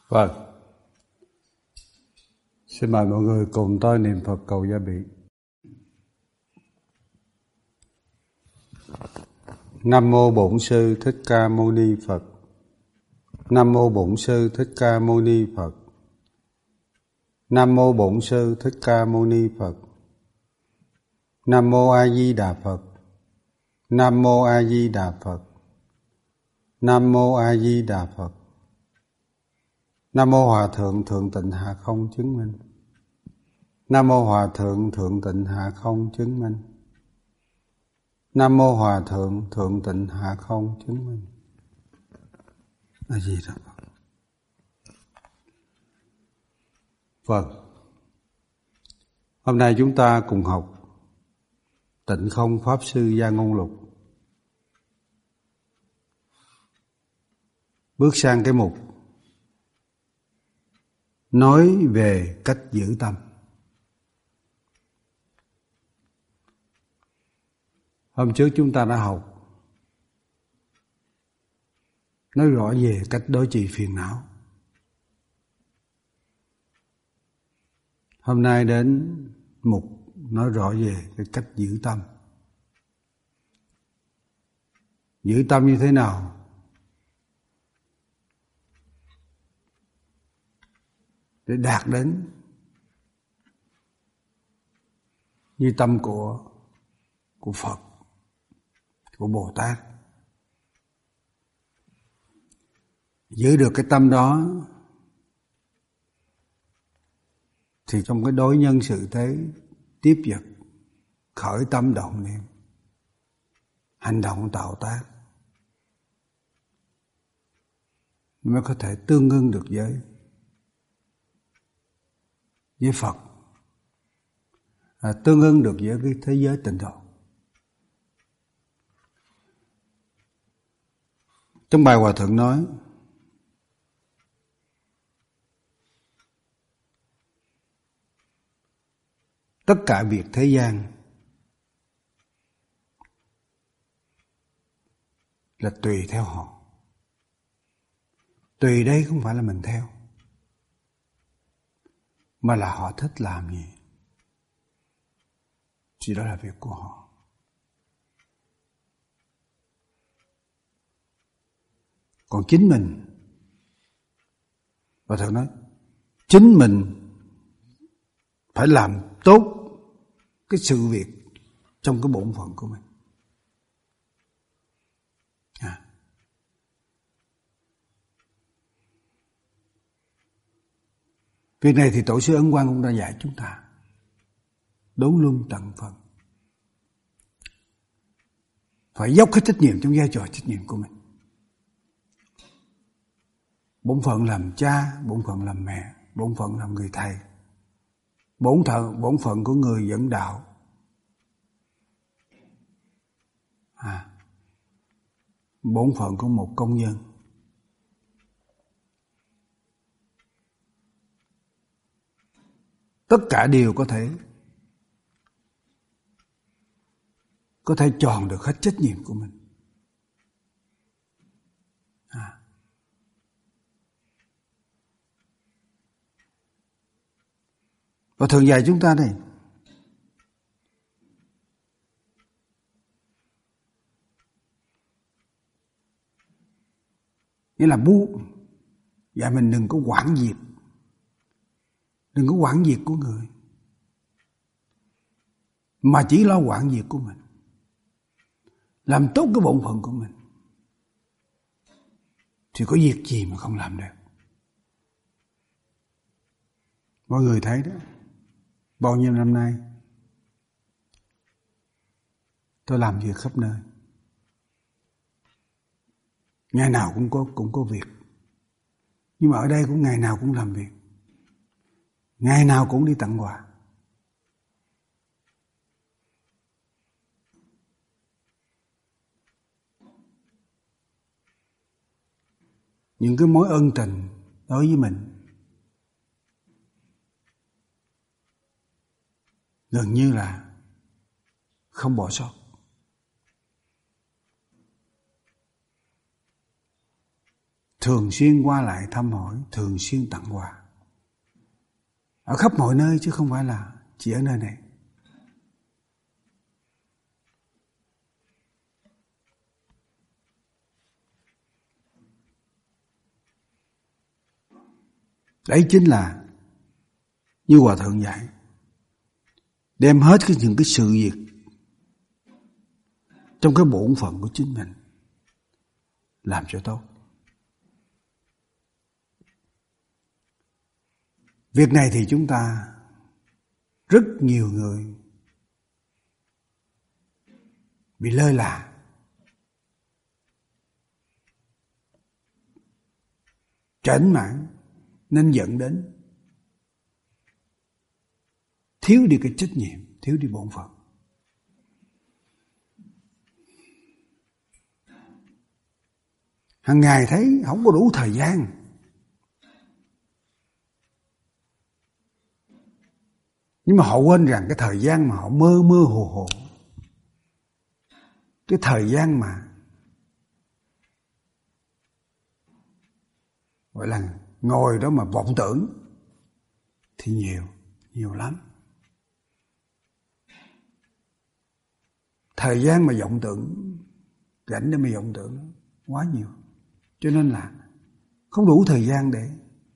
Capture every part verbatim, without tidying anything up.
Vâng. Xin mời mọi người cùng tôi niệm Phật cầu gia bị. Nam mô Bổn Sư Thích Ca Mâu Ni Phật. Nam mô Bổn Sư Thích Ca Mâu Ni Phật. Nam mô Bổn Sư Thích Ca Mâu Ni Phật. Nam mô A Di Đà Phật. Nam mô A Di Đà Phật. Nam mô A Di Đà Phật. Nam mô Hòa Thượng Thượng Tịnh Hạ Không chứng minh. Nam mô Hòa Thượng Thượng Tịnh Hạ Không chứng minh. Nam mô Hòa Thượng Thượng Tịnh Hạ Không chứng minh. A Di Đà Phật. Vâng. Hôm nay chúng ta cùng học Tịnh Không Pháp Sư Gia Ngôn Lục. Bước sang cái mục nói về cách giữ tâm. Hôm trước chúng ta đã học nói rõ về cách đối trị phiền não. Hôm nay đến mục nói rõ về cái cách giữ tâm. Giữ tâm như thế nào? Để đạt đến như tâm của của Phật, của Bồ Tát. Giữ được cái tâm đó thì trong cái đối nhân sự thế tiếp vật, khởi tâm động niệm, hành động tạo tác mới có thể tương ưng được với với Phật, à, tương ưng được với cái thế giới tịnh độ. Trong bài Hòa Thượng nói tất cả việc thế gian là tùy theo họ. Tùy đây không phải là mình theo, mà là họ thích làm gì thì đó là việc của họ. Còn chính mình, và Thượng nói chính mình phải làm tốt cái sự việc trong cái bổn phận của mình. À. Việc này thì Tổ sư Ấn Quang cũng đã dạy chúng ta đốn luân tận phận, phải dốc hết trách nhiệm trong vai trò trách nhiệm của mình. Bổn phận làm cha, bổn phận làm mẹ, bổn phận làm người thầy, bổn phận bổn phận của người dẫn đạo, à, bổn phận của một công nhân. Tất cả đều có thể có thể tròn được hết trách nhiệm của mình. À. Và thường dạy chúng ta đây, nghĩa là bu dạy mình đừng có quản việc, đừng có quản việc của người, mà chỉ lo quản việc của mình, làm tốt cái bổn phận của mình, thì có việc gì mà không làm được. Mọi người thấy đó, bao nhiêu năm nay tôi làm việc khắp nơi, ngày nào cũng có cũng có việc, nhưng mà ở đây cũng ngày nào cũng làm việc, ngày nào cũng đi tặng quà. Những cái mối ân tình đối với mình gần như là không bỏ sót. thường xuyên qua lại thăm hỏi, thường xuyên tặng quà. Ở khắp mọi nơi chứ không phải là chỉ ở nơi này. Đấy chính là như Hòa Thượng dạy, đem hết cái những cái sự việc trong cái bổn phận của chính mình làm cho tốt. Việc này thì chúng ta rất nhiều người bị lơ là, chểnh mảng, nên dẫn đến thiếu đi cái trách nhiệm, thiếu đi bổn phận. Hàng ngày thấy không có đủ thời gian, nhưng mà họ quên rằng cái thời gian mà họ mơ mơ hồ hồ, cái thời gian mà gọi là ngồi đó mà vọng tưởng thì nhiều, nhiều lắm. Thời gian mà vọng tưởng, rảnh để mà vọng tưởng quá nhiều. Cho nên là không đủ thời gian để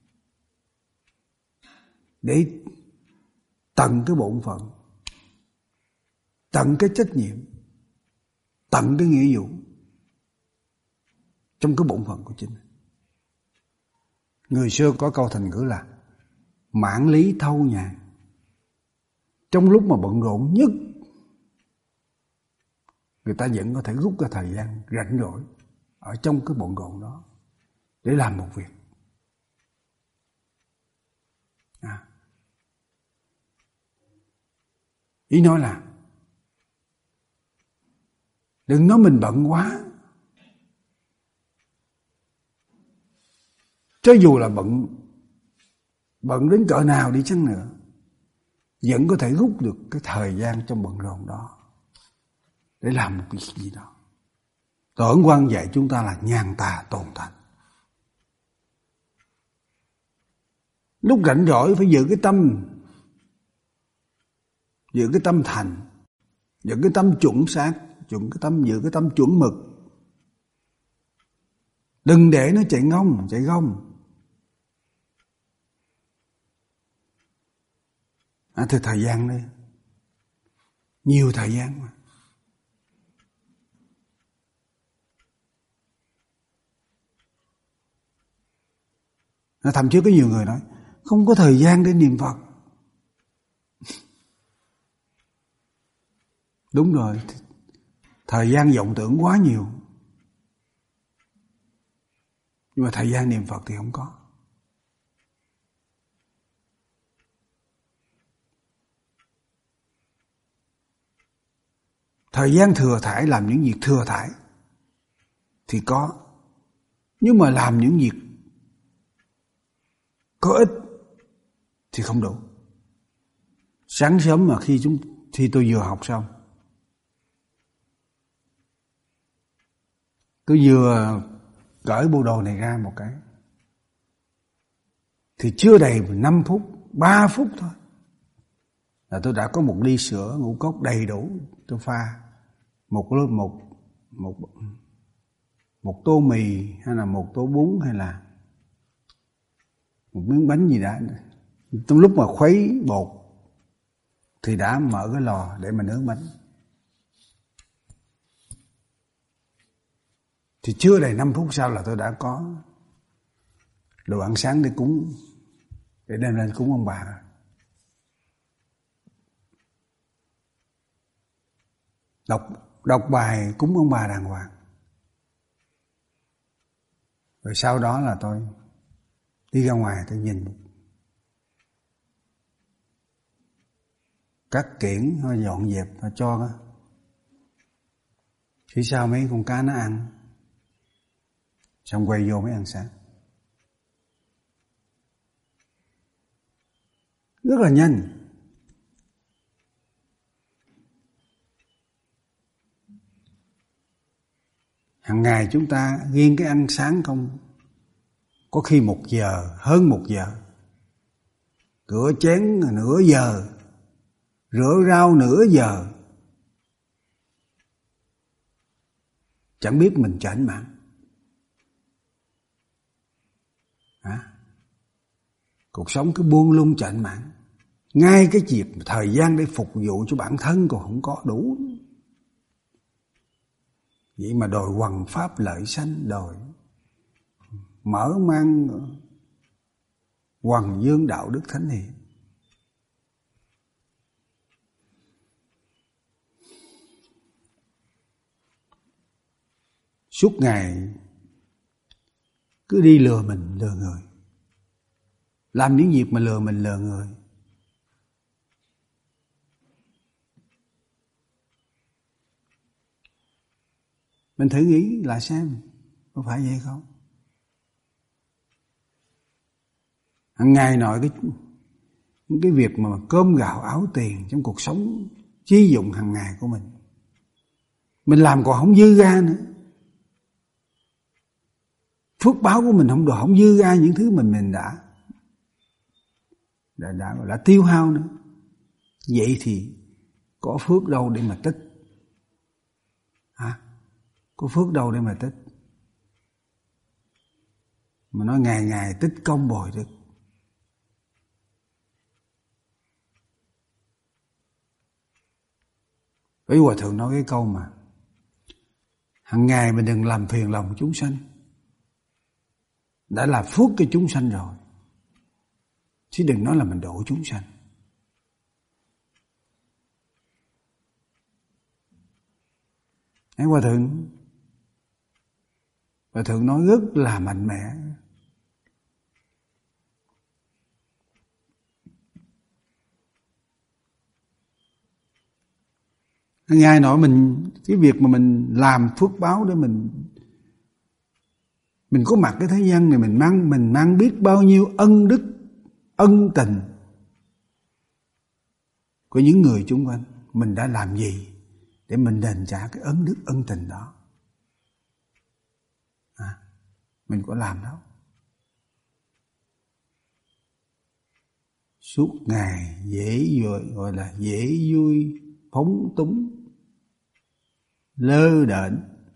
để tận cái bổn phận, tận cái trách nhiệm, tận cái nghĩa vụ trong cái bổn phận của chính mình. Người xưa có câu thành ngữ là mãn lý thâu nhàn. Trong lúc mà bận rộn nhất, người ta vẫn có thể rút ra thời gian rảnh rỗi ở trong cái bận rộn đó để làm một việc. À. Ý nói là đừng nói mình bận quá. Cho dù là bận bận đến cỡ nào đi chăng nữa, vẫn có thể rút được cái thời gian trong bận rộn đó để làm một việc gì đó. Tổ Ấn Quang dạy chúng ta là nhàn tà tồn thành. Lúc rảnh rỗi phải giữ cái tâm, giữ cái tâm thành, giữ cái tâm chuẩn xác, giữ cái tâm, giữ cái tâm chuẩn mực. Đừng để nó chạy ngông, chạy gông. À, thì thời gian đây, nhiều thời gian mà. Thậm chí có nhiều người nói không có thời gian để niệm Phật. Đúng rồi, thời gian vọng tưởng quá nhiều, nhưng mà thời gian niệm Phật thì không có. Thời gian thừa thải làm những việc thừa thải thì có, nhưng mà làm những việc có ích thì không đủ. Sáng sớm mà khi chúng khi tôi vừa học xong, tôi vừa cởi bộ đồ này ra một cái, thì chưa đầy năm phút, ba phút thôi là tôi đã có một ly sữa ngũ cốc đầy đủ. Tôi pha một một một một tô mì hay là một tô bún hay là một miếng bánh gì đó. Trong lúc mà khuấy bột thì đã mở cái lò để mà nướng bánh. Thì chưa đầy năm phút sau là tôi đã có đồ ăn sáng để cúng, để đem lên cúng ông bà rồi. Đọc, đọc bài cúng ông bà đàng hoàng. Rồi sau đó là tôi đi ra ngoài, tôi nhìn các kiển họ dọn dẹp, họ cho đó. Phía sau mấy con cá nó ăn, xong quay vô mới ăn sáng. Rất là nhanh. Hàng ngày chúng ta riêng cái ăn sáng không có khi một giờ, hơn một giờ. Rửa chén nửa giờ, rửa rau nửa giờ. Chẳng biết mình chảnh mãn. Hả? Cuộc sống cứ buông lung chảnh mãn. Ngay cái dịp thời gian để phục vụ cho bản thân còn không có đủ. Vậy mà đòi hoằng pháp lợi sanh, đòi mở mang hoằng dương đạo đức thánh hiền. Suốt ngày cứ đi lừa mình lừa người, làm những việc mà lừa mình lừa người. Mình thử nghĩ lại xem, có phải vậy không? Hằng ngày nội cái những cái việc mà cơm gạo áo tiền trong cuộc sống chi dụng hàng ngày của mình, mình làm còn không dư ra nữa. Phước báo của mình không được, không dư ra những thứ mình mình đã đã đã, đã tiêu hao nữa. Vậy thì có phước đâu để mà tích? Hả? Có phước đâu để mà tích? Mà nói ngày ngày tích công bồi đức. Ý Hòa Thượng nói cái câu mà hằng ngày mình đừng làm phiền lòng chúng sanh. Đã là phước cho chúng sanh rồi, chứ đừng nói là mình độ chúng sanh. Ấy Hòa Thượng Hòa Thượng nói rất là mạnh mẽ. Ngày nói mình, cái việc mà mình làm phước báo để mình mình có mặt cái thế gian này, mình mang mình mang biết bao nhiêu ân đức, ân tình của những người chung quanh. Mình đã làm gì để mình đền trả cái ân đức ân tình đó? À, mình có làm đâu. Suốt ngày dễ vui, gọi là dễ vui, phóng túng, lơ đễnh,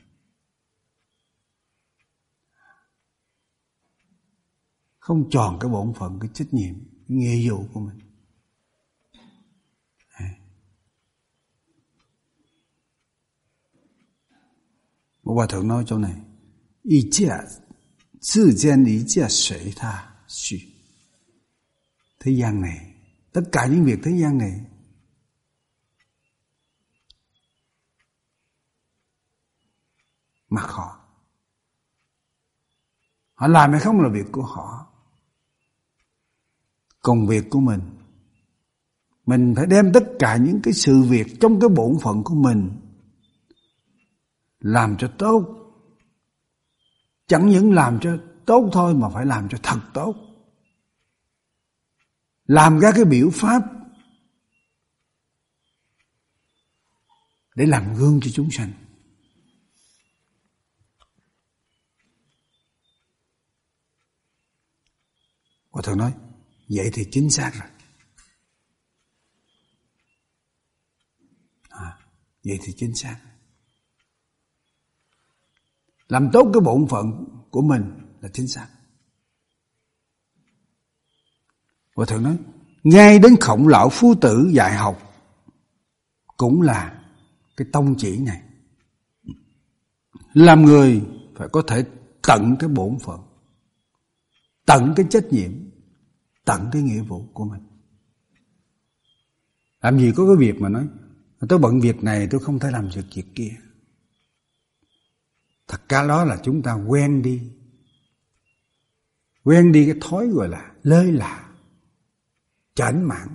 không tròn cái bổn phận, cái trách nhiệm, cái nghĩa vụ của mình. Một Hòa Thượng nói chỗ này: "一切世间一切随他去." Thế gian này, tất cả những việc thế gian này mặc họ. Họ làm hay không là việc của họ. Còn việc của mình, mình phải đem tất cả những cái sự việc trong cái bổn phận của mình làm cho tốt. Chẳng những làm cho tốt thôi mà phải làm cho thật tốt. Làm ra cái biểu pháp để làm gương cho chúng sanh. Hòa Thượng nói vậy thì chính xác rồi. À, vậy thì chính xác. Làm tốt cái bổn phận của mình là chính xác. Hòa Thượng nói ngay đến Khổng Lão Phu Tử dạy học cũng là cái tông chỉ này. Làm người phải có thể tận cái bổn phận, tận cái trách nhiệm, tận cái nghĩa vụ của mình. Làm gì có cái việc mà nói tôi bận việc này tôi không thể làm được việc kia. Thật ra đó là chúng ta quen đi. Quen đi cái thói gọi là lơi là, chảnh mãn.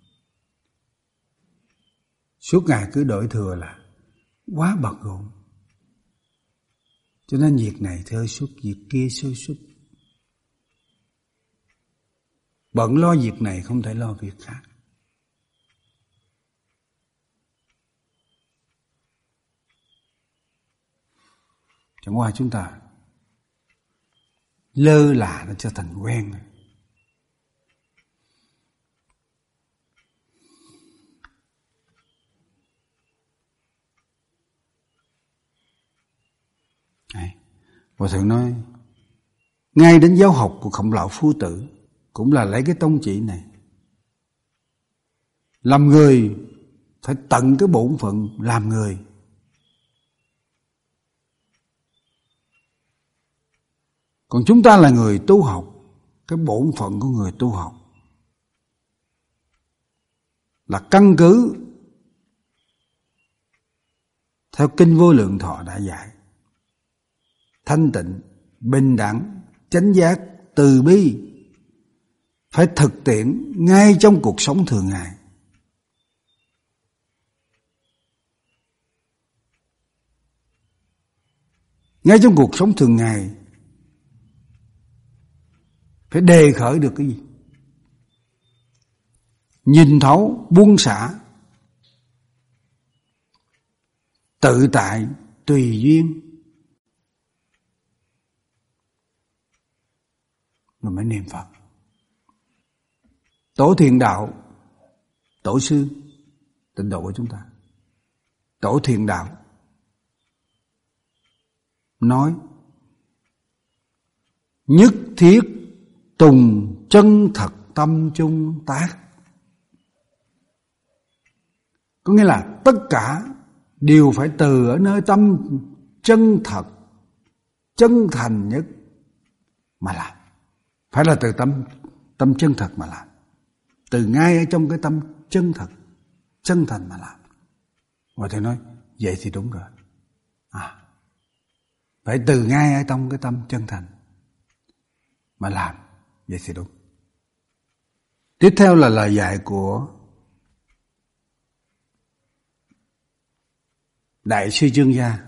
Suốt ngày cứ đổi thừa là quá bận rộn. Cho nên việc này thơi suốt, việc kia sôi sút. Bận lo việc này không thể lo việc khác. Chẳng qua chúng ta lơ là nó trở thành quen. Hòa thượng nói ngay đến giáo học của Khổng Lão Phu Tử cũng là lấy cái tông chỉ này. Làm người phải tận cái bổn phận làm người. Còn chúng ta là người tu học, cái bổn phận của người tu học là căn cứ theo Kinh Vô Lượng Thọ đã dạy: thanh tịnh, bình đẳng, chánh giác, từ bi, phải thực tiễn ngay trong cuộc sống thường ngày. Ngay trong cuộc sống thường ngày phải đề khởi được cái gì? Nhìn thấu, buông xả, tự tại, tùy duyên, rồi mới niệm Phật. Tổ Thiền Đạo, tổ sư tịnh độ của chúng ta, Tổ Thiền Đạo nói nhất thiết tùng chân thật tâm chung tác. Có nghĩa là tất cả đều phải từ ở nơi tâm chân thật, chân thành nhất mà làm. Phải là từ tâm tâm chân thật mà làm. Từ ngay ở trong cái tâm chân thật, chân thành mà làm. Và thầy nói vậy thì đúng rồi. À, phải từ ngay ở trong cái tâm chân thành mà làm, vậy thì đúng. Tiếp theo là lời dạy của Đại sư Dương Gia.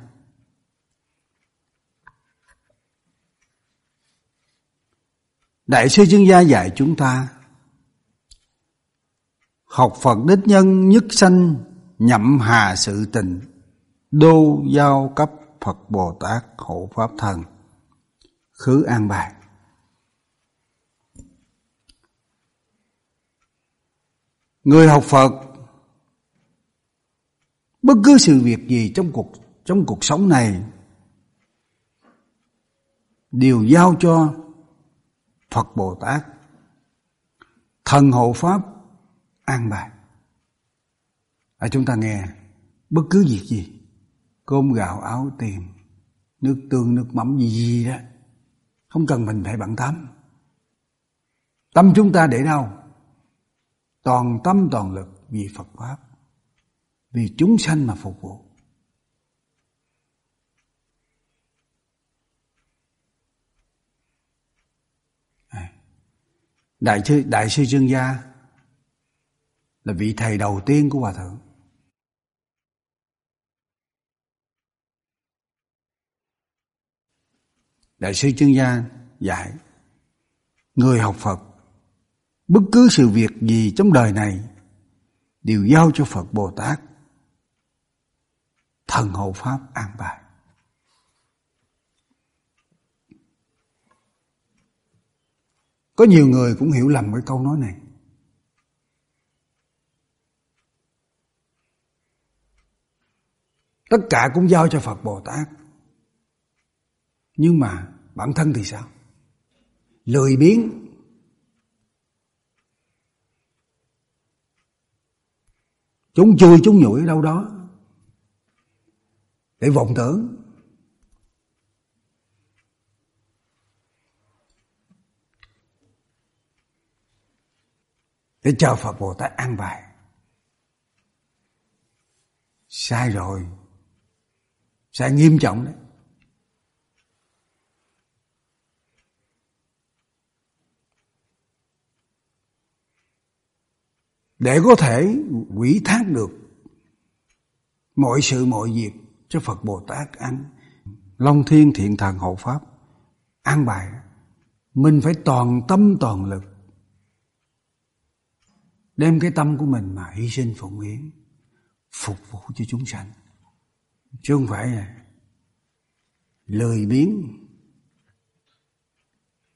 Đại sư Dương Gia dạy chúng ta học Phật đích nhân nhất sanh nhậm hà sự tình, đô giao cấp Phật Bồ Tát hộ Pháp Thần khứ an bài. Người học Phật bất cứ sự việc gì trong cuộc trong cuộc sống này đều giao cho Phật Bồ Tát thần hộ Pháp an bài. Ở chúng ta nghe bất cứ việc gì, cơm gạo áo tiền, nước tương nước mắm gì gì đó, không cần mình phải bận tâm. Tâm chúng ta để đâu? Toàn tâm toàn lực vì Phật Pháp, vì chúng sanh mà phục vụ. Đại sư, Đại sư Dương Gia là vị thầy đầu tiên của Hòa Thượng. Đại sư Dương Gia dạy người học Phật bất cứ sự việc gì trong đời này đều giao cho Phật Bồ Tát thần hộ Pháp an bài. Có nhiều người cũng hiểu lầm cái câu nói này. Tất cả cũng giao cho Phật Bồ Tát. Nhưng mà bản thân thì sao? Lười biếng, chúng chui chúng nhủi ở đâu đó để vọng tưởng. Để chờ Phật Bồ Tát an bài. Sai rồi. Sai nghiêm trọng đấy. Để có thể ủy thác được mọi sự mọi việc cho Phật Bồ Tát an, Long Thiên Thiện Thần hộ Pháp an bài, mình phải toàn tâm toàn lực đem cái tâm của mình mà hy sinh phụng hiến, phục vụ cho chúng sanh, chứ không phải là lười biếng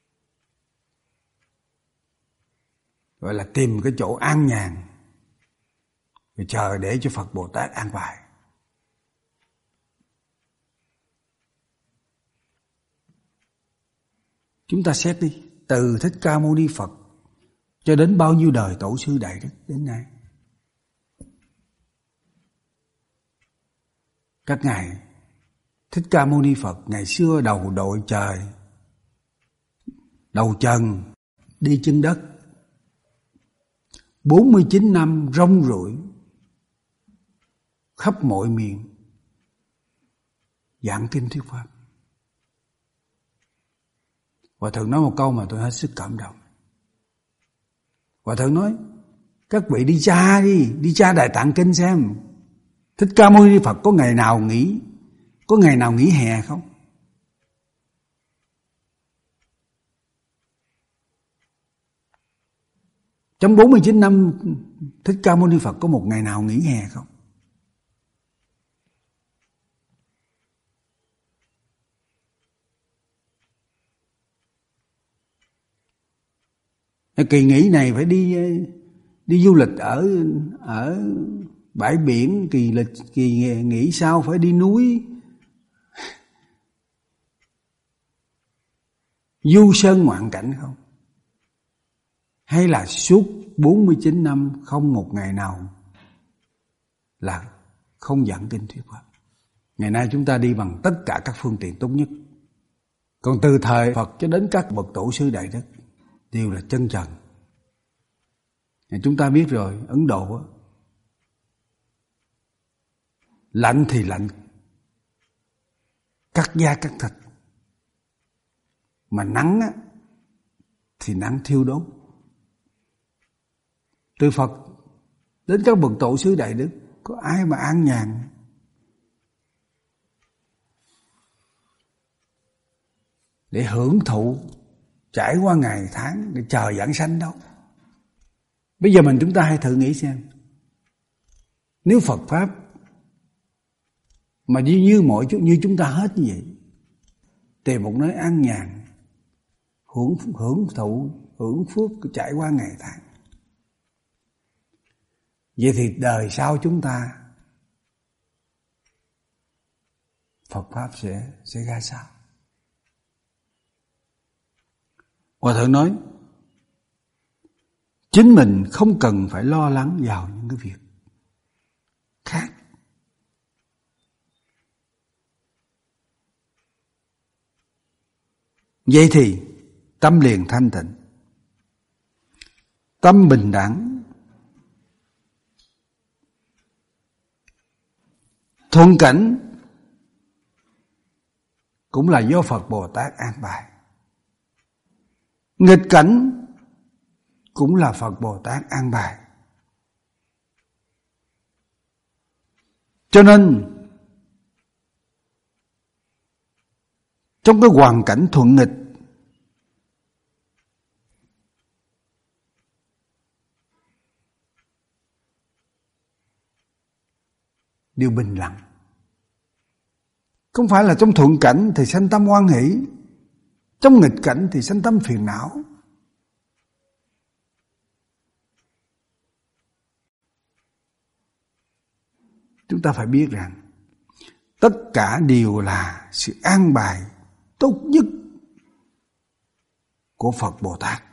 gọi là tìm cái chỗ an nhàn, rồi chờ để cho Phật Bồ Tát an bài. Chúng ta xét đi, từ Thích Ca Mâu Ni Phật cho đến bao nhiêu đời tổ sư Đại Đức đến nay, các ngài Thích Ca Mâu Ni Phật ngày xưa đầu đội trời, đầu trần, đi chân đất, bốn mươi chín năm rong ruổi khắp mọi miền giảng kinh thuyết pháp. Hòa thượng nói một câu mà tôi hết sức cảm động. Hòa thượng nói, các vị đi tra đi, đi tra Đại Tạng Kinh xem, Thích Ca Mâu Ni Phật có ngày nào nghỉ, có ngày nào nghỉ hè không? Trong bốn mươi chín năm Thích Ca Mâu Ni Phật có một ngày nào nghỉ hè không? Kỳ nghỉ này phải đi đi du lịch ở ở bãi biển, kỳ lịch kỳ nghỉ sau phải đi núi, du sơn ngoạn cảnh không? Hay là suốt bốn mươi chín năm không một ngày nào là không giảng kinh thuyết pháp? Ngày nay chúng ta đi bằng tất cả các phương tiện tốt nhất. Còn từ thời Phật cho đến các bậc tổ sư Đại Đức đều là chân trần. Chúng ta biết rồi, Ấn Độ á, lạnh thì lạnh cắt da cắt thịt, mà nắng á, thì nắng thiêu đốt. Từ Phật đến các bậc tổ sư Đại Đức có ai mà an nhàn để hưởng thụ trải qua ngày tháng để chờ giảng sanh đâu. Bây giờ mình chúng ta hãy thử nghĩ xem, nếu Phật pháp mà như như mọi chút như chúng ta hết như vậy, tìm một nơi an nhàn, hưởng hưởng thụ, hưởng phước trải qua ngày tháng, vậy thì đời sau chúng ta Phật pháp sẽ sẽ ra sao? Hòa thượng nói, chính mình không cần phải lo lắng vào những cái việc khác. Vậy thì tâm liền thanh tịnh, tâm bình đẳng, thuận cảnh cũng là do Phật Bồ Tát an bài, nghịch cảnh cũng là Phật Bồ Tát an bài. Cho nên trong cái hoàn cảnh thuận nghịch, đều bình lặng. Không phải là trong thuận cảnh thì sanh tâm hoan hỷ, trong nghịch cảnh thì sanh tâm phiền não. Chúng ta phải biết rằng tất cả đều là sự an bài tốt nhất của Phật Bồ Tát.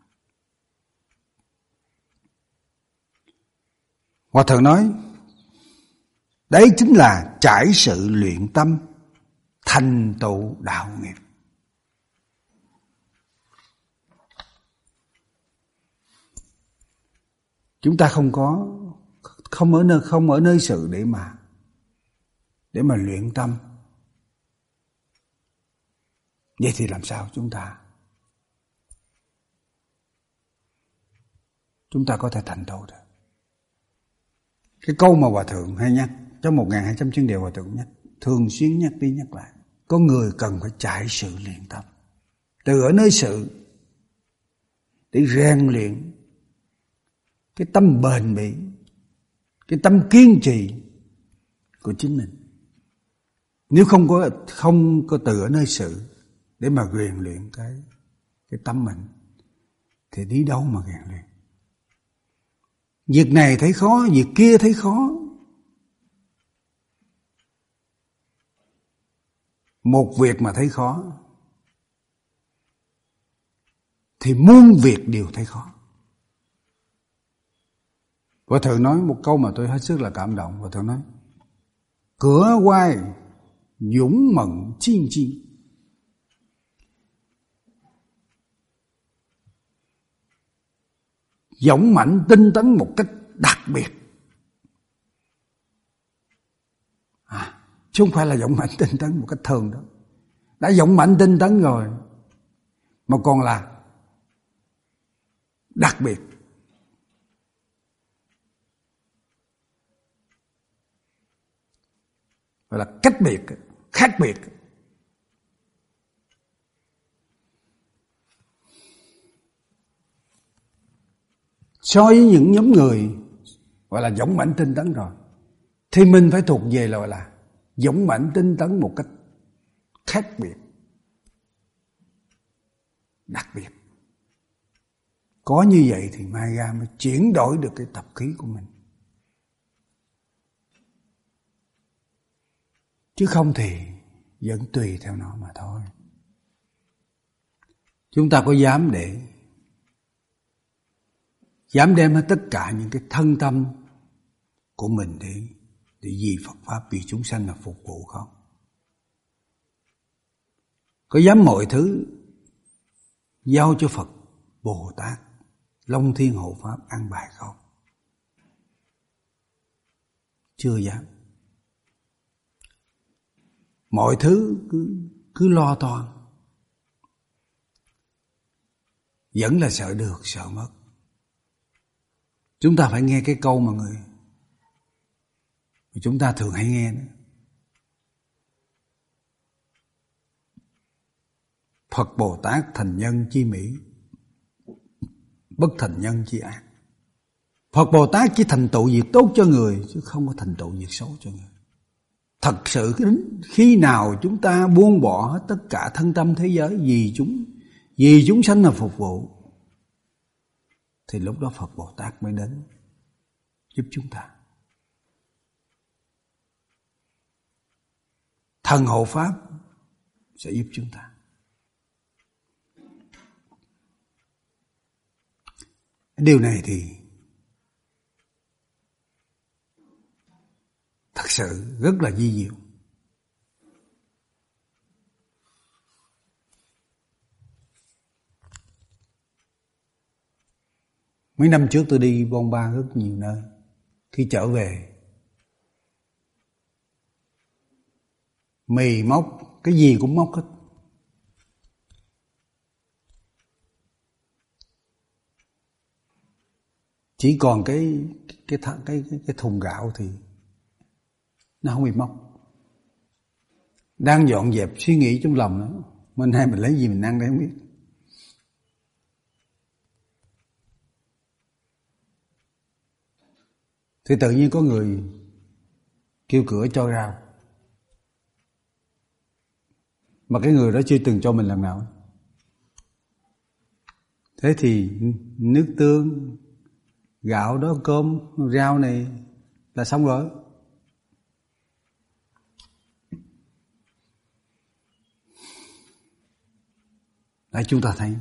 Hòa thượng nói, đấy chính là trải sự luyện tâm, thành tựu đạo nghiệp. Chúng ta không có không ở nơi không ở nơi sự để mà để mà luyện tâm. Vậy thì làm sao chúng ta chúng ta có thể thành tựu được? Cái câu mà Hòa thượng hay nhắc trong một nghìn hai trăm chuyên đề, Hòa thượng nhắc thường xuyên nhắc đi nhắc lại, có người cần phải trải sự luyện tâm, từ ở nơi sự để rèn luyện cái tâm bền bỉ, cái tâm kiên trì của chính mình. Nếu không có không có từ ở nơi sự để mà rèn luyện cái cái tâm mình thì đi đâu mà rèn luyện? Việc này thấy khó, việc kia thấy khó. Một việc mà thấy khó thì muôn việc đều thấy khó. Và Thượng nói một câu mà tôi hết sức là cảm động. Và Thượng nói: cửa quay dũng mẫn chiên chiên. Dũng mạnh tinh tấn một cách đặc biệt. À, chứ không phải là dũng mạnh tinh tấn một cách thường đó. Đã dũng mạnh tinh tấn rồi mà còn là đặc biệt. Gọi là cách biệt, khác biệt. So với những nhóm người gọi là dũng mãnh tinh tấn rồi, thì mình phải thuộc về là gọi là dũng mãnh tinh tấn một cách khác biệt, đặc biệt. Có như vậy thì Maya mới chuyển đổi được cái tập khí của mình. Chứ không thì vẫn tùy theo nó mà thôi. Chúng ta có dám để dám đem hết tất cả những cái thân tâm của mình để để vì Phật Pháp, vì chúng sanh mà phục vụ không? Có dám mọi thứ giao cho Phật, Bồ Tát, Long Thiên Hộ Pháp an bài không? Chưa dám. Mọi thứ cứ, cứ lo toan, vẫn là sợ được, sợ mất. Chúng ta phải nghe cái câu mà người chúng ta thường hay nghe đó. Phật Bồ Tát thành nhân chi mỹ, bất thành nhân chi ác. Phật Bồ Tát chỉ thành tựu việc tốt cho người, chứ không có thành tựu việc xấu cho người. Thật sự khi nào chúng ta buông bỏ hết tất cả thân tâm thế giới vì chúng vì chúng sanh là phục vụ, thì lúc đó Phật Bồ Tát mới đến giúp chúng ta. Thần hộ Pháp sẽ giúp chúng ta. Điều này thì thật sự rất là vi diệu. Mấy năm trước tôi đi bôn ba rất nhiều nơi. Khi trở về, mì móc, cái gì cũng móc hết. Chỉ còn cái cái cái cái, cái thùng gạo thì nó không bị móc. Đang dọn dẹp suy nghĩ trong lòng nó, mình hay mình lấy gì mình ăn đấy không biết. Thì tự nhiên có người kêu cửa cho rau, mà cái người đó chưa từng cho mình lần nào. Thế thì nước tương, gạo đó, cơm, rau này là xong rồi. Đấy, chúng ta thấy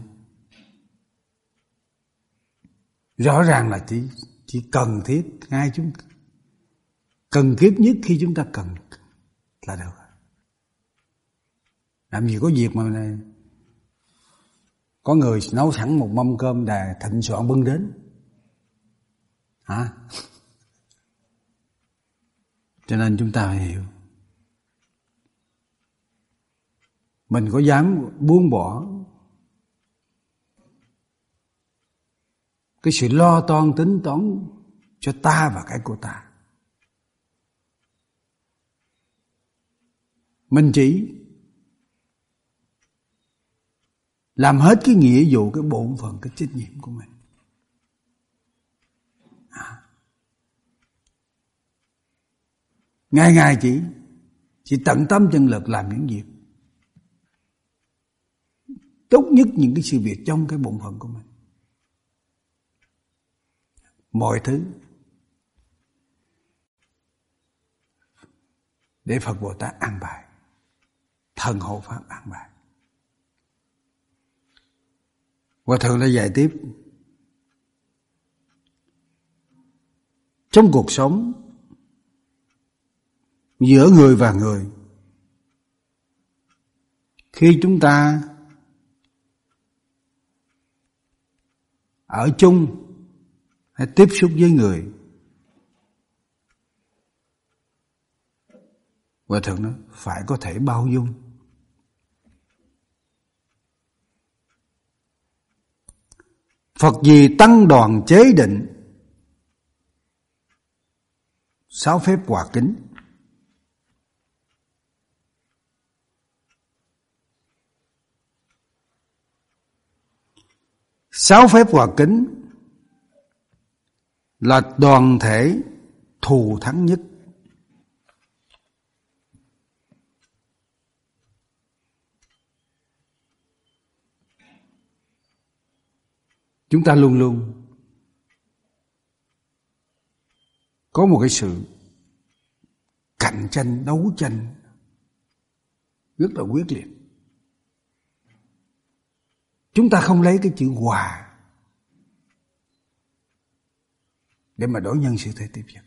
rõ ràng là chỉ chỉ cần thiết, ngay chúng cần kiếp nhất khi chúng ta cần là được. Làm gì có việc mà này, có người nấu sẵn một mâm cơm đà thịnh soạn bưng đến hả? Cho nên chúng ta phải hiểu, mình có dám buông bỏ cái sự lo toan tính toán cho ta và cái của ta. Mình chỉ làm hết cái nghĩa vụ, cái bổn phận, cái trách nhiệm của mình. À. Ngày ngày chỉ chỉ tận tâm chân lực làm những việc tốt nhất, những cái sự việc trong cái bổn phận của mình. mọi thứ để Phật Bồ Tát an bài, thần hộ pháp an bài. Hòa thượng đã dạy tiếp: trong cuộc sống giữa người và người, khi chúng ta ở chung hay tiếp xúc với người, Hòa thượng nói phải có thể bao dung. Phật gì tăng đoàn chế định sáu phép hòa kính. Sáu phép hòa kính là đoàn thể thù thắng nhất. Chúng ta luôn luôn có một cái sự cạnh tranh, đấu tranh rất là quyết liệt. Chúng ta không lấy cái chữ hòa để mà đối nhân xử thế tiếp nhận.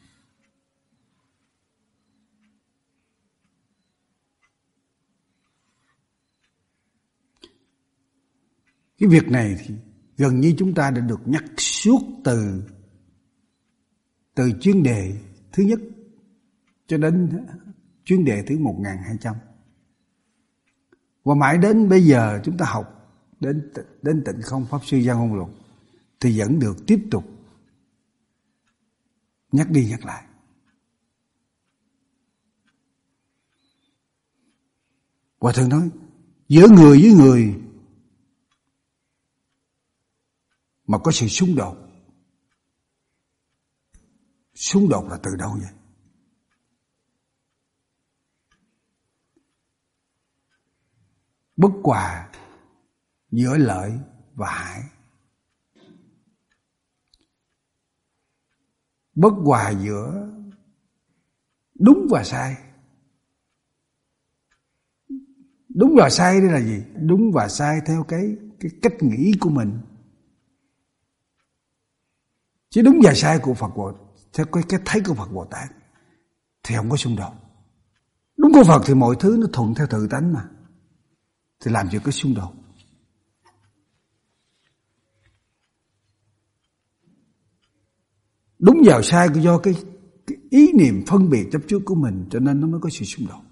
Cái việc này thì gần như chúng ta đã được nhắc suốt từ từ chuyên đề thứ nhất cho đến chuyên đề thứ một nghìn hai trăm. Và mãi đến bây giờ chúng ta học đến đến Tịnh Không Pháp Sư Giang Hôn Luận thì vẫn được tiếp tục nhắc đi nhắc lại. Hòa thượng nói giữa người với người mà có sự xung đột, xung đột là từ đâu vậy? Bất hòa giữa lợi và hại, bất hòa giữa đúng và sai. Đúng và sai đây là gì? Đúng và sai theo cái cái cách nghĩ của mình. Chứ đúng và sai của Phật Bồ Tát, theo cái cách thấy của Phật Bồ Tát thì không có xung đột. Đúng của Phật thì mọi thứ nó thuận theo tự tánh mà, thì làm gì có xung đột. Đúng vào sai do cái, cái ý niệm phân biệt chấp trước của mình, cho nên nó mới có sự xung đột.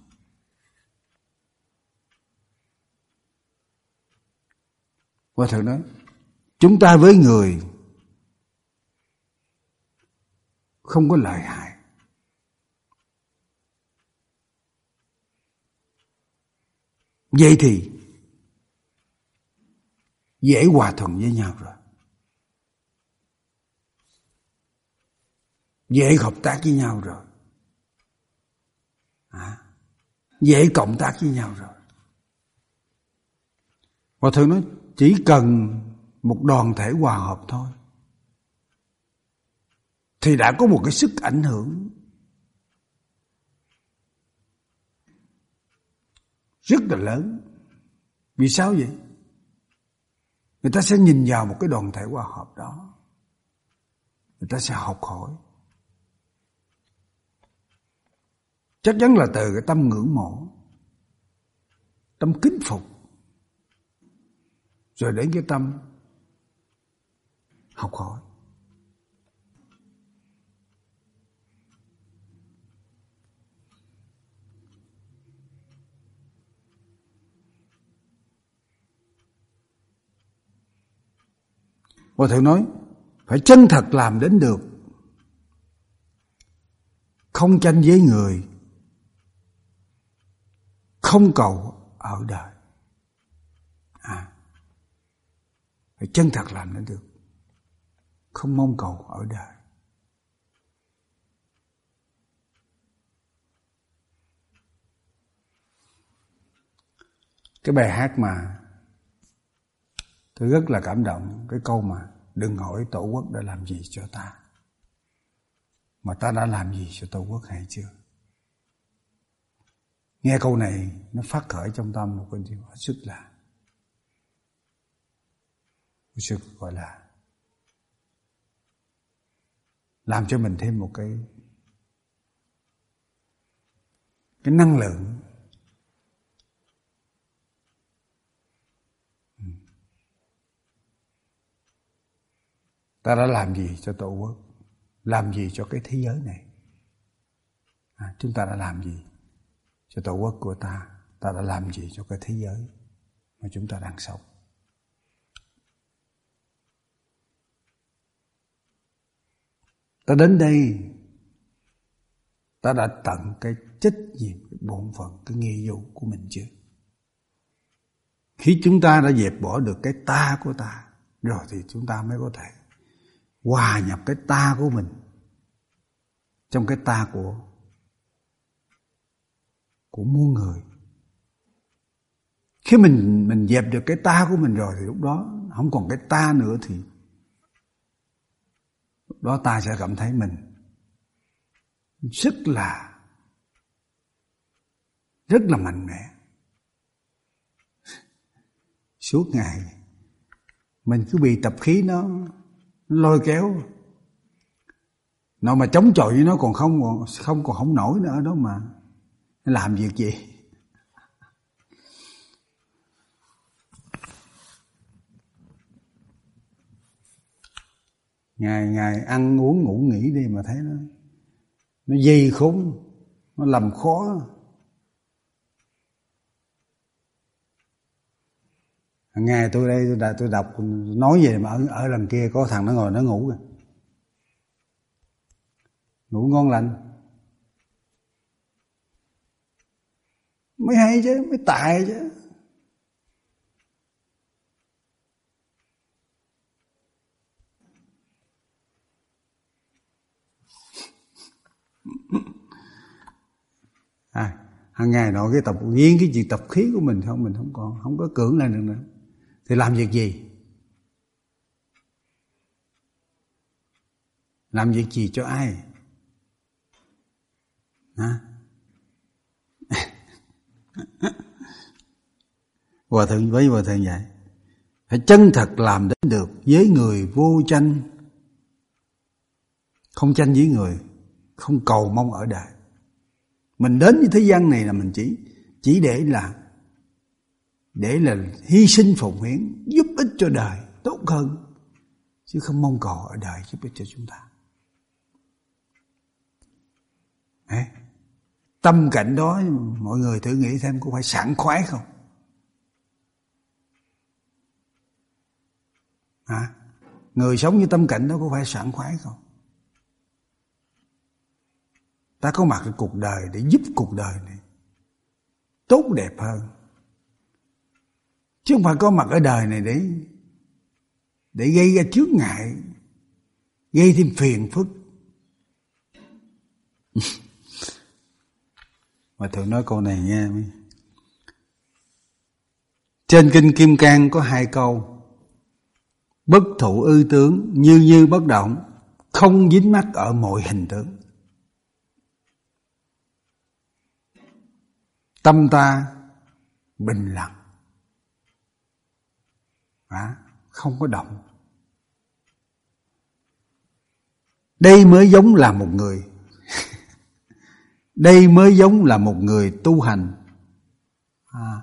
Hòa thượng nói chúng ta với người không có lợi hại, vậy thì dễ hòa thuận với nhau rồi, dễ hợp tác với nhau rồi, à, dễ cộng tác với nhau rồi. Hòa thượng nói chỉ cần một đoàn thể hòa hợp thôi thì đã có một cái sức ảnh hưởng rất là lớn. Vì sao vậy? Người ta sẽ nhìn vào một cái đoàn thể hòa hợp đó, người ta sẽ học hỏi. Chắc chắn là từ cái tâm ngưỡng mộ, tâm kính phục, rồi đến cái tâm học hỏi. Hòa thượng nói phải chân thật làm đến được, không tranh với người, không cầu ở đời. À, phải chân thật làm đến được, không mong cầu ở đời. Cái bài hát mà tôi rất là cảm động, cái câu mà đừng hỏi tổ quốc đã làm gì cho ta. mà ta đã làm gì cho Tổ quốc hay chưa? Nghe câu này nó phát khởi trong tâm một cái điều hết sức là hết sức gọi là làm cho mình thêm một cái cái năng lượng. Ta đã làm gì cho Tổ quốc, làm gì cho cái thế giới này? À, chúng ta đã làm gì cho Tổ quốc của ta? Ta đã làm gì cho cái thế giới mà chúng ta đang sống? Ta đến đây, ta đã tận cái trách nhiệm, cái bổn phận, cái nghĩa vụ của mình chưa? Khi chúng ta đã dẹp bỏ được cái ta của ta, rồi thì chúng ta mới có thể hòa nhập cái ta của mình trong cái ta của của muôn người. Khi mình mình dẹp được cái ta của mình rồi thì lúc đó không còn cái ta nữa, thì lúc đó ta sẽ cảm thấy mình rất là rất là mạnh mẽ. Suốt ngày mình cứ bị tập khí nó lôi kéo, nó mà chống chọi với nó còn không còn không còn không nổi nữa đó, mà làm việc gì? Ngày ngày ăn uống ngủ nghỉ đi mà thấy nó nó dây khốn, nó làm khó. Ngày tôi đây tôi, tôi đọc nói về mà ở, ở lần kia có thằng nó ngồi nó ngủ kìa, ngủ ngon lành. Mới hay chứ, mới tài chứ. À, hàng ngày nọ cái tập riêng cái chuyện tập khí của mình không, mình không còn không có cưỡng lại được nữa, thì làm việc gì? Làm việc gì cho ai? Hả? Hòa thượng với hòa thượng vậy, phải chân thật làm đến được với người vô tranh, không tranh với người, không cầu mong ở đời. Mình đến với thế gian này là mình chỉ chỉ để là để là hy sinh phụng hiến, giúp ích cho đời tốt hơn, chứ không mong cầu ở đời giúp ích cho chúng ta. Đấy. Tâm cảnh đó mọi người thử nghĩ xem có phải sảng khoái không? À, người sống như tâm cảnh đó có phải sảng khoái không? Ta có mặt ở cuộc đời để giúp cuộc đời này tốt đẹp hơn, chứ không phải có mặt ở đời này để để gây ra chướng ngại, gây thêm phiền phức. Mà thường nói câu này nghe. Trên kinh Kim Cang có hai câu: bất thụ ư tướng, như như bất động, không dính mắc ở mọi hình tướng. Tâm ta bình lặng, à, không có động. Đây mới giống là một người Đây mới giống là một người tu hành. À,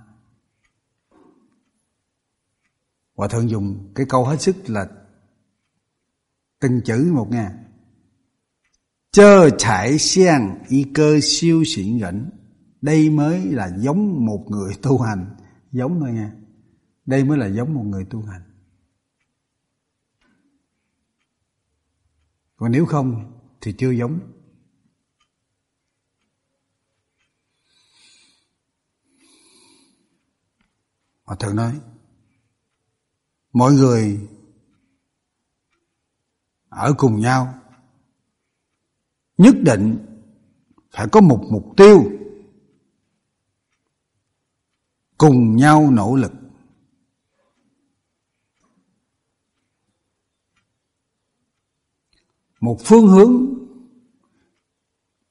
Hòa thượng dùng cái câu hết sức là từng chữ một nha. Chơ chải xiang y cơ siêu xịn rỉnh. Đây mới là giống một người tu hành. Giống thôi nha. Đây mới là giống một người tu hành. Còn nếu không thì chưa giống. Hòa thượng nói, mọi người ở cùng nhau nhất định phải có một mục tiêu, cùng nhau nỗ lực. Một phương hướng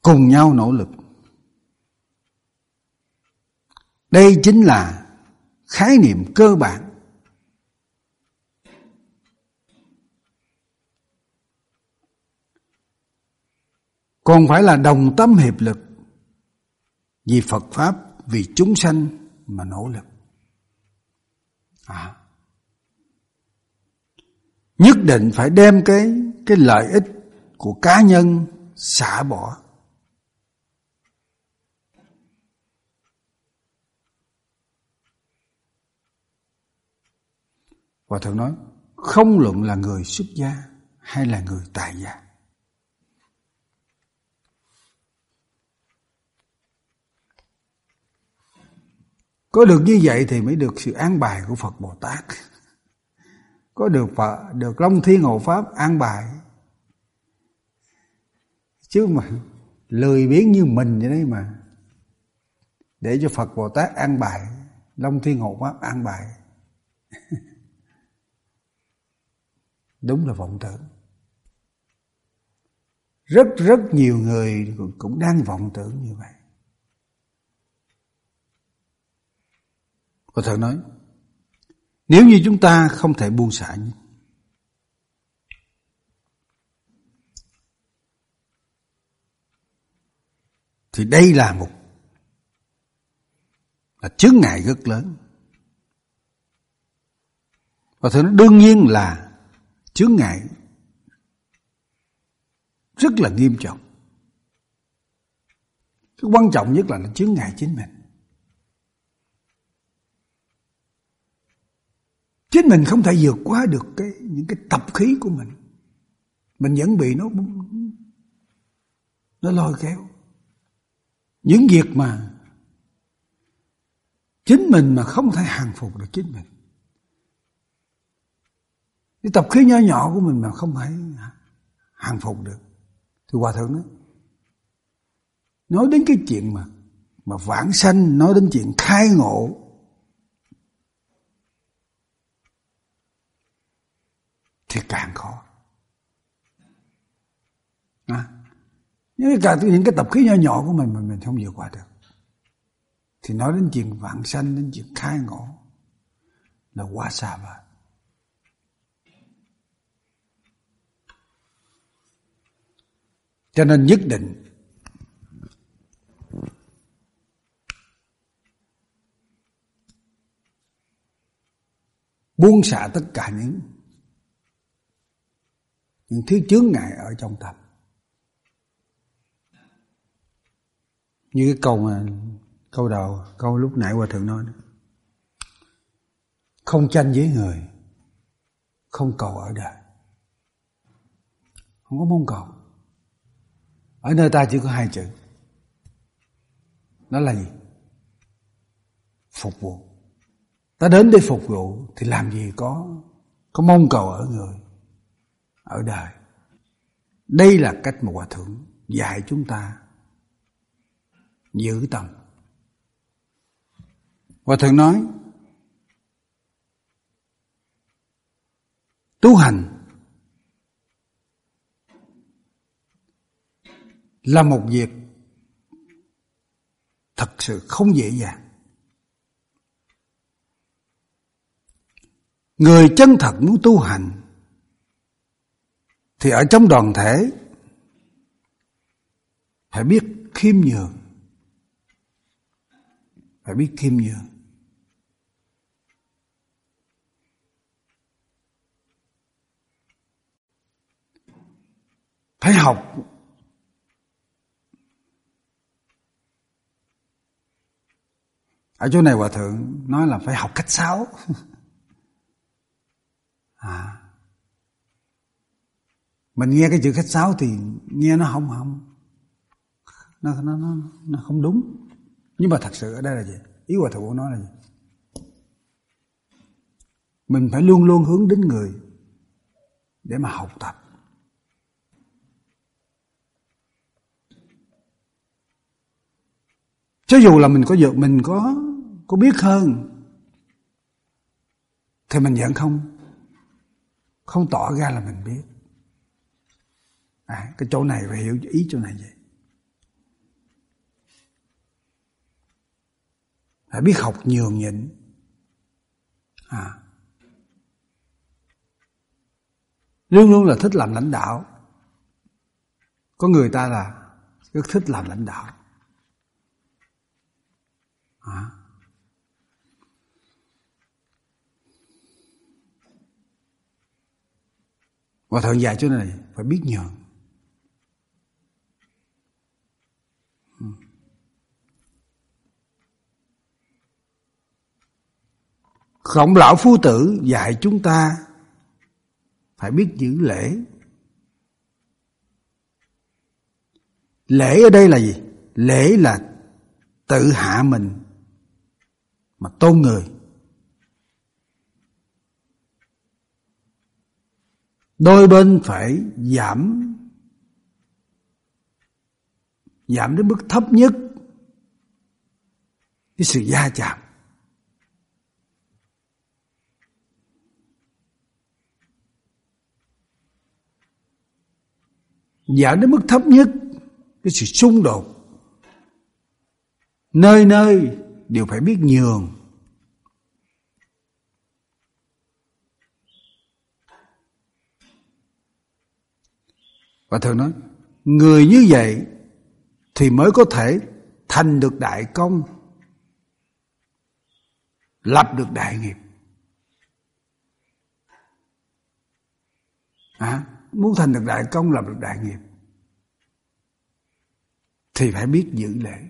cùng nhau nỗ lực. Đây chính là khái niệm cơ bản. Còn phải là đồng tâm hiệp lực vì Phật Pháp, vì chúng sanh mà nỗ lực. À, nhất định phải đem cái, cái lợi ích của cá nhân xả bỏ. Và Thượng nói, không luận là người xuất gia hay là người tại gia, có được như vậy thì mới được sự an bài của Phật Bồ Tát. Có được Phật, được Long Thiên Hộ Pháp an bài. Chứ mà lười biếng như mình vậy đấy mà để cho Phật Bồ Tát an bài, Long Thiên Hộ Pháp an bài, đúng là vọng tưởng. Rất rất nhiều người cũng đang vọng tưởng như vậy. Và Thượng nói, nếu như chúng ta không thể buông xả thì đây là một là chướng ngại rất lớn. Và Thượng nói, đương nhiên là chướng ngại rất là nghiêm trọng. Cái quan trọng nhất là nó chướng ngại chính mình. Chính mình không thể vượt qua được cái, những cái tập khí của mình. Mình vẫn bị nó Nó lôi kéo. Những việc mà chính mình mà không thể hàng phục được chính mình. Cái tập khí nhỏ nhỏ của mình mà không thể hàng phục được thì Hòa Thượng nói, nói đến cái chuyện mà mà vãng sanh, nói đến chuyện khai ngộ, thì càng khó. À, những cái, những cái tập khí nhỏ nhỏ của mình mà mình không vượt qua được, thì nói đến chuyện vãng sanh, đến chuyện khai ngộ là quá xa vời. Cho nên nhất định buông xả tất cả những những thứ chướng ngại ở trong tâm. Như cái câu mà câu đầu, câu lúc nãy Hòa Thượng nói đó. Không tranh với người, không cầu ở đời. Không có mong cầu. Ở nơi ta chỉ có hai chữ. Đó là gì? Phục vụ. Ta đến để phục vụ thì làm gì có có mong cầu ở người, ở đời. Đây là cách mà Hòa Thượng dạy chúng ta giữ tâm. Hòa Thượng nói, tu hành là một việc thật sự không dễ dàng. Người chân thật muốn tu hành thì ở trong đoàn thể phải biết khiêm nhường. Phải biết khiêm nhường. Phải học. Ở chỗ này Hòa Thượng nói là phải học cách sáo. À, mình nghe cái chữ khách sáo thì nghe nó không không nó nó nó nó không đúng. Nhưng mà thật sự ở đây là gì? Ý Hòa Thượng nói là gì? Mình phải luôn luôn hướng đến người để mà học tập. Cho dù là mình có vượt, mình có có biết hơn thì mình vẫn không không tỏ ra là mình biết. À, cái chỗ này phải hiểu ý chỗ này vậy. phải biết học nhường nhịn. À. Luôn luôn là thích làm lãnh đạo. Có người ta là rất thích làm lãnh đạo. À. Và thượng dạy chỗ này phải biết nhường. Khổng lão Phu Tử dạy chúng ta phải biết giữ lễ. Lễ ở đây là gì? Lễ là tự hạ mình mà tôn người. Đôi bên phải giảm giảm đến mức thấp nhất cái sự va chạm. Giảm đến mức thấp nhất cái sự xung đột. Nơi nơi đều phải biết nhường. Và thường nói, người như vậy thì mới có thể thành được đại công, lập được đại nghiệp. À, muốn thành được đại công, lập được đại nghiệp thì phải biết giữ lễ.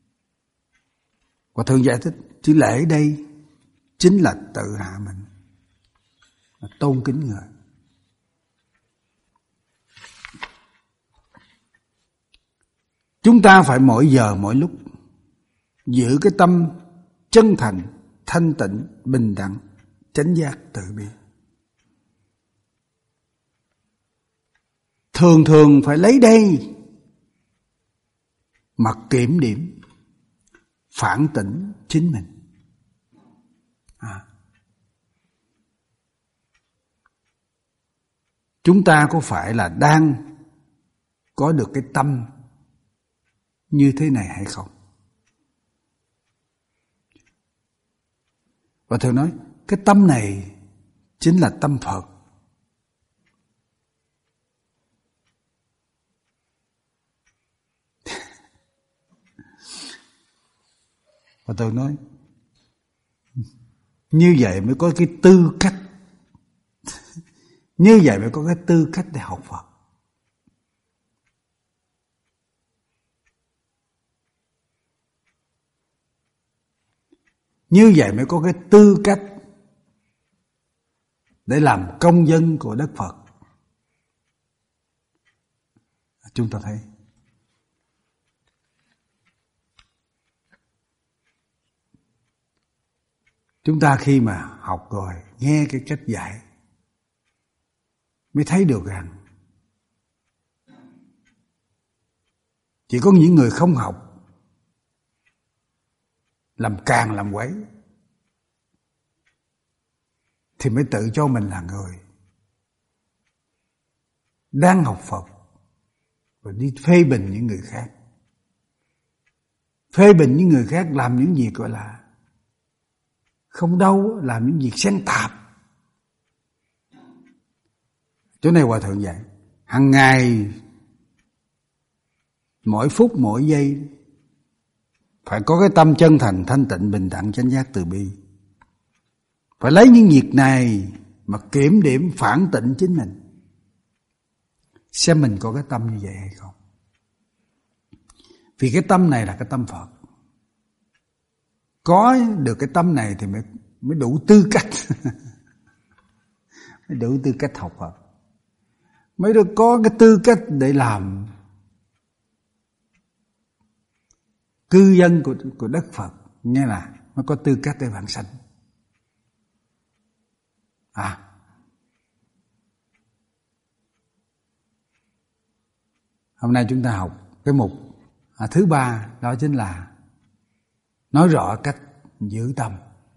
Và thường giải thích chữ lễ đây chính là tự hạ mình, là tôn kính người. Chúng ta phải mỗi giờ mỗi lúc giữ cái tâm chân thành, thanh tịnh, bình đẳng, chánh giác, từ bi. Thường thường phải lấy đây mà kiểm điểm, phản tỉnh chính mình. À. Chúng ta có phải là đang có được cái tâm như thế này hay không? Và thường nói cái tâm này chính là tâm Phật. Và tôi nói như vậy mới có cái tư cách, như vậy mới có cái tư cách để học Phật. Như vậy mới có cái tư cách để làm công dân của đất Phật. Chúng ta thấy chúng ta khi mà học rồi, nghe cái cách dạy mới thấy được rằng chỉ có những người không học làm càng làm quấy thì mới tự cho mình là người đang học Phật, rồi đi phê bình những người khác, phê bình những người khác làm những việc gọi là không đâu, làm những việc xen tạp. Chỗ này Hòa Thượng dạy hàng ngày, mỗi phút mỗi giây phải có cái tâm chân thành, thanh tịnh, bình đẳng, chánh giác, từ bi. Phải lấy những việc này mà kiểm điểm, phản tỉnh chính mình, xem mình có cái tâm như vậy hay không. Vì cái tâm này là cái tâm Phật. Có được cái tâm này thì mới, mới đủ tư cách mới đủ tư cách học Phật, mới được có cái tư cách để làm cư dân của, của đất Phật. Nghe là mới có tư cách để vãng sanh. À, hôm nay chúng ta học cái mục à, thứ ba, đó chính là nói rõ cách giữ tâm.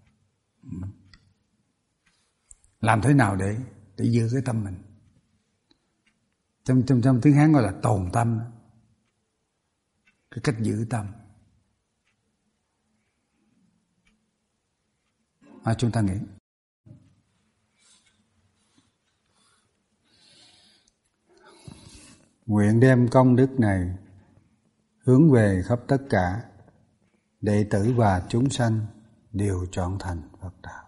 Làm thế nào để để giữ cái tâm mình? Trong trong trong tiếng Hán gọi là tồn tâm. Cái cách giữ tâm. À, chúng ta nghĩ nguyện đem công đức này hướng về khắp tất cả đệ tử và chúng sanh đều trọn thành Phật đạo.